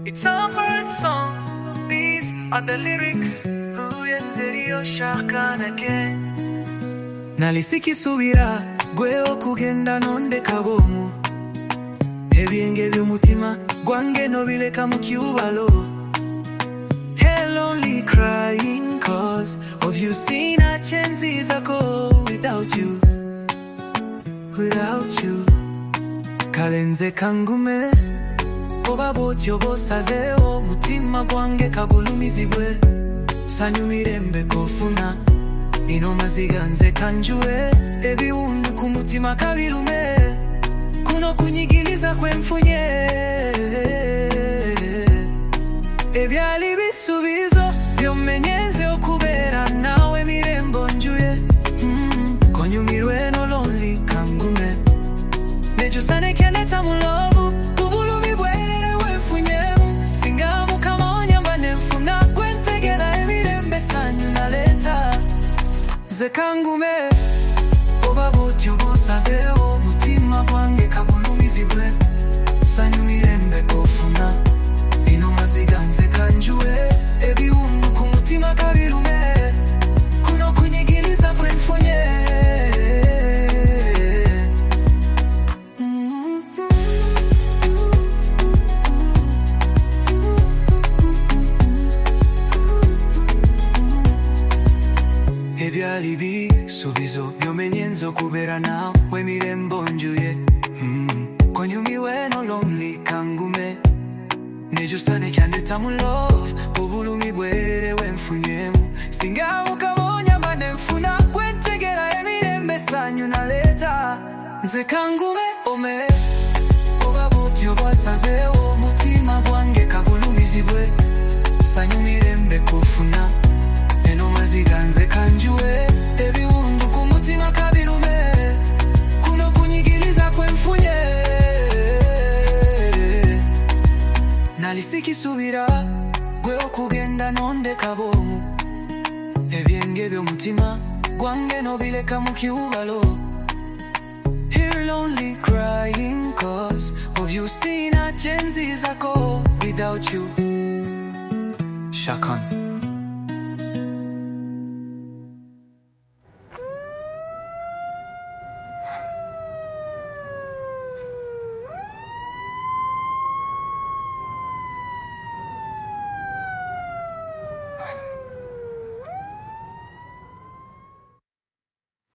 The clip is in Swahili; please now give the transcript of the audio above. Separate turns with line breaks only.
It's a bird song, these are the lyrics. Huyenzerio shakanake nalisikisubira gweo kugenda nonde kabomu ebyenge by'omutima gwange nobileka mu kyubalo. Hell only crying cause of you sina chances ago without you, without you. Kalenze kangume oba botyo bosazeo mutima gwange kagulumizibwe sanyumirembe kofuna ino maziganze kanjue ebiwundu ku mutima kabirume kuno kunyigiliza kwemfunye ebyali bisubizo byomenyenze okubera nawe mirembo njuye konyumirwe no lonely kangume nejusane keneta mulovu ubulumi bwere wemfunyemu singamu kama onyamba nemfuna kwentegela emirembe sanyu naleta ze kangume oba botyo bosazeo mutima gwange kagulumizibwe sanyumirembe kofuna ino maziganze kanjue ebiwundu ku mutima kabirume kuno kunyigiliza kwemfunye ebyali bisubizo byomenyenze okubera nawe mirembo njuye konyumiwe no lonely kangume nejusane kyandeta mu love obulumi bwere wemfunyemu singamu kabonya mbane mfuna kwentegera emirembe sanyu naleta nze kangume ome oba botyo bwasazeo mutima gwange kagulumizibwe sanyu mirembe kofuna eno maziganze kanjue ebiwundu ku mutima kabirume kuno kunyigiliza kwemfunye nalisikisubira gwe okugenda nonde kabomu ebyenge by'omutima gwange nobileka mu kyubalo. Here lonely crying cause of you sina chances ago without you. Shakan.